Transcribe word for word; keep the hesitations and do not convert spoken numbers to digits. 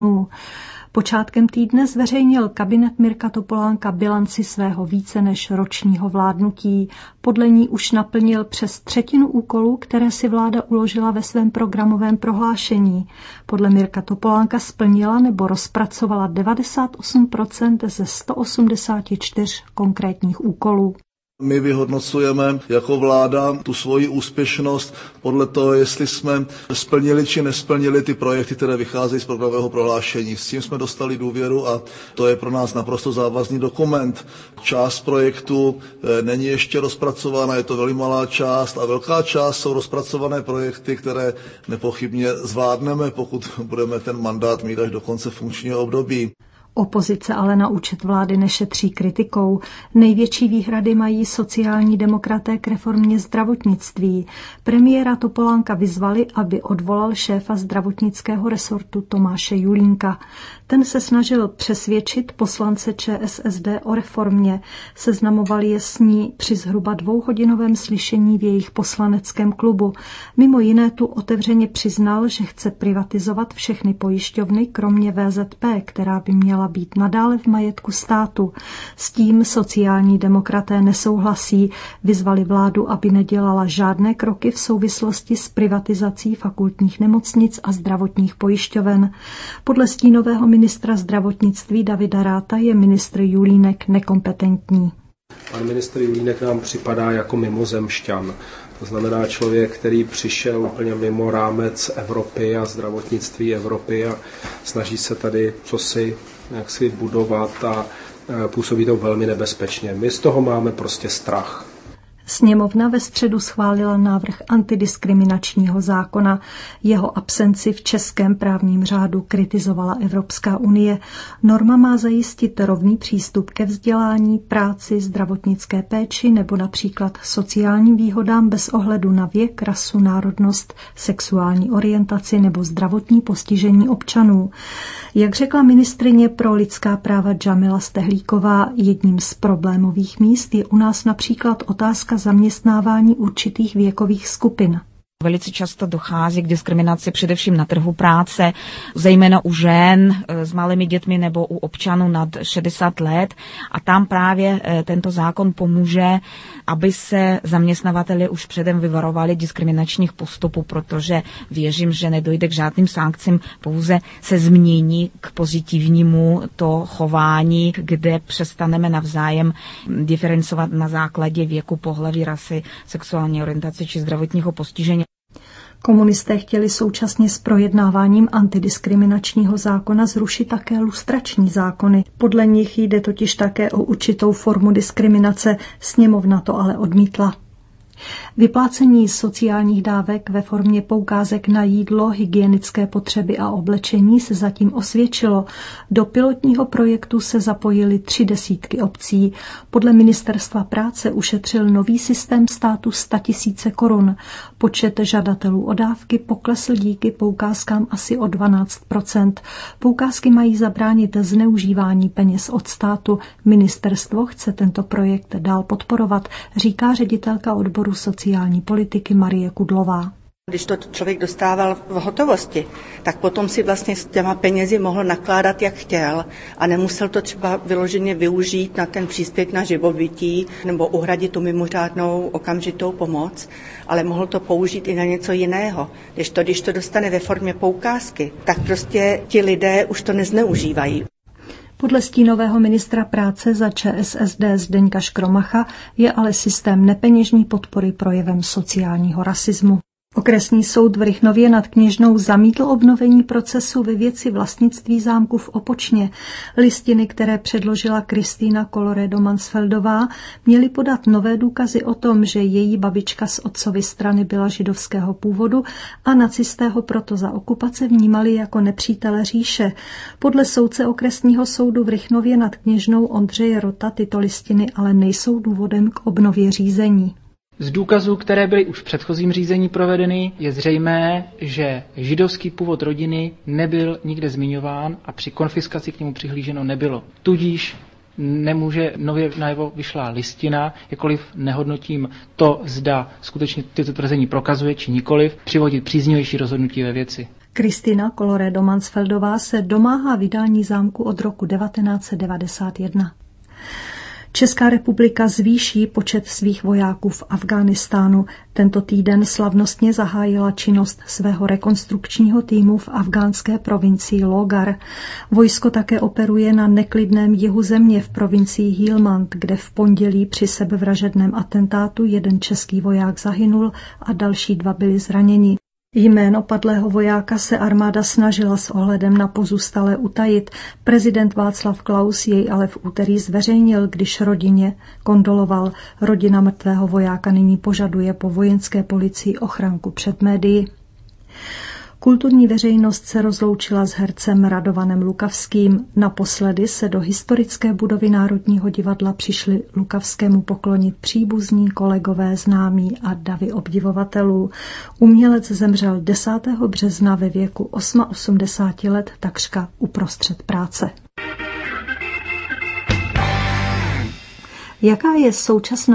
Počátkem týdne zveřejnil kabinet Mirka Topolánka bilanci svého více než ročního vládnutí. Podle ní už naplnil přes třetinu úkolů, které si vláda uložila ve svém programovém prohlášení. Podle Mirka Topolánka splnila nebo rozpracovala devadesát osm procent ze sto osmdesát čtyři konkrétních úkolů. My vyhodnocujeme jako vláda tu svoji úspěšnost podle toho, jestli jsme splnili či nesplnili ty projekty, které vycházejí z programového prohlášení. S tím jsme dostali důvěru a to je pro nás naprosto závazný dokument. Část projektu není ještě rozpracována, je to velmi malá část a velká část jsou rozpracované projekty, které nepochybně zvládneme, pokud budeme ten mandát mít až do konce funkčního období. Opozice ale na účet vlády nešetří kritikou. Největší výhrady mají sociální demokraté k reformě zdravotnictví. Premiéra Topolánka vyzvali, aby odvolal šéfa zdravotnického resortu Tomáše Julínka. Ten se snažil přesvědčit poslance ČSSD o reformě. Seznamovali je s ní při zhruba dvouhodinovém slyšení v jejich poslaneckém klubu. Mimo jiné tu otevřeně přiznal, že chce privatizovat všechny pojišťovny, kromě V Z P, která by měla být nadále v majetku státu. S tím sociální demokraté nesouhlasí. Vyzvali vládu, aby nedělala žádné kroky v souvislosti s privatizací fakultních nemocnic a zdravotních pojišťoven. Podle stínového ministra zdravotnictví Davida Ratha je ministr Julínek nekompetentní. Pan ministr Julínek nám připadá jako mimozemšťan. To znamená člověk, který přišel úplně mimo rámec Evropy a zdravotnictví Evropy a snaží se tady cosi jak si budovat a působí to velmi nebezpečně. My z toho máme prostě strach. Sněmovna ve středu schválila návrh antidiskriminačního zákona. Jeho absenci v českém právním řádu kritizovala Evropská unie. Norma má zajistit rovný přístup ke vzdělání, práci, zdravotnické péči nebo například sociálním výhodám bez ohledu na věk, rasu, národnost, sexuální orientaci nebo zdravotní postižení občanů. Jak řekla ministryně pro lidská práva Džamila Stehlíková, jedním z problémových míst je u nás například otázka zaměstnávání určitých věkových skupin. Velice často dochází k diskriminaci především na trhu práce, zejména u žen s malými dětmi nebo u občanů nad šedesát let. A tam právě tento zákon pomůže, aby se zaměstnavateli už předem vyvarovali diskriminačních postupů, protože věřím, že nedojde k žádným sankcím, pouze se změní k pozitivnímu to chování, kde přestaneme navzájem diferencovat na základě věku, pohlaví, rasy, sexuální orientace či zdravotního postižení. Komunisté chtěli současně s projednáváním antidiskriminačního zákona zrušit také lustrační zákony. Podle nich jde totiž také o určitou formu diskriminace, sněmovna to ale odmítla. Vyplácení sociálních dávek ve formě poukázek na jídlo, hygienické potřeby a oblečení se zatím osvědčilo. Do pilotního projektu se zapojily tři desítky obcí. Podle ministerstva práce ušetřil nový systém státu sto tisíc korun. Počet žadatelů o dávky poklesl díky poukázkám asi o dvanáct procent. Poukázky mají zabránit zneužívání peněz od státu. Ministerstvo chce tento projekt dál podporovat, říká ředitelka odboru sociální politiky Marie Kudlová. Když to člověk dostával v hotovosti, tak potom si vlastně s těma penězi mohl nakládat, jak chtěl a nemusel to třeba vyloženě využít na ten příspěvek na živobytí nebo uhradit tu mimořádnou okamžitou pomoc, ale mohl to použít i na něco jiného. Když to, když to dostane ve formě poukázky, tak prostě ti lidé už to nezneužívají. Podle stínového ministra práce za ČSSD Zdeňka Škromacha je ale systém nepeněžní podpory projevem sociálního rasismu. Okresní soud v Rychnově nad Kněžnou zamítl obnovení procesu ve věci vlastnictví zámku v Opočně. Listiny, které předložila Kristýna Koloredo-Mansfeldová, měly podat nové důkazy o tom, že její babička z otcovy strany byla židovského původu a nacisté ho proto za okupace vnímali jako nepřítele říše. Podle soudce okresního soudu v Rychnově nad Kněžnou Ondřeje Rota tyto listiny ale nejsou důvodem k obnově řízení. Z důkazů, které byly už v předchozím řízení provedeny, je zřejmé, že židovský původ rodiny nebyl nikde zmiňován a při konfiskaci k němu přihlíženo nebylo. Tudíž nemůže nově najevo vyšlá listina, jakkoliv nehodnotím to, zda skutečně tyto tvrzení prokazuje či nikoliv, přivodit příznivější rozhodnutí ve věci. Kristina Colloredo-Mansfeldová se domáhá vydání zámku od roku devatenáct set devadesát jedna. Česká republika zvýší počet svých vojáků v Afghánistánu. Tento týden slavnostně zahájila činnost svého rekonstrukčního týmu v afgánské provincii Lógar. Vojsko také operuje na neklidném jihu země v provincii Helmand, kde v pondělí při sebevražedném atentátu jeden český voják zahynul a další dva byli zraněni. Jméno padlého vojáka se armáda snažila s ohledem na pozůstalé utajit. Prezident Václav Klaus jej ale v úterý zveřejnil, když rodině kondoloval. Rodina mrtvého vojáka nyní požaduje po vojenské policii ochranku před médii. Kulturní veřejnost se rozloučila s hercem Radovanem Lukavským. Naposledy se do historické budovy Národního divadla přišli Lukavskému poklonit příbuzní, kolegové, známí a davy obdivovatelů. Umělec zemřel desátého března ve věku osmaosemdesáti let, takřka uprostřed práce. Jaká je současná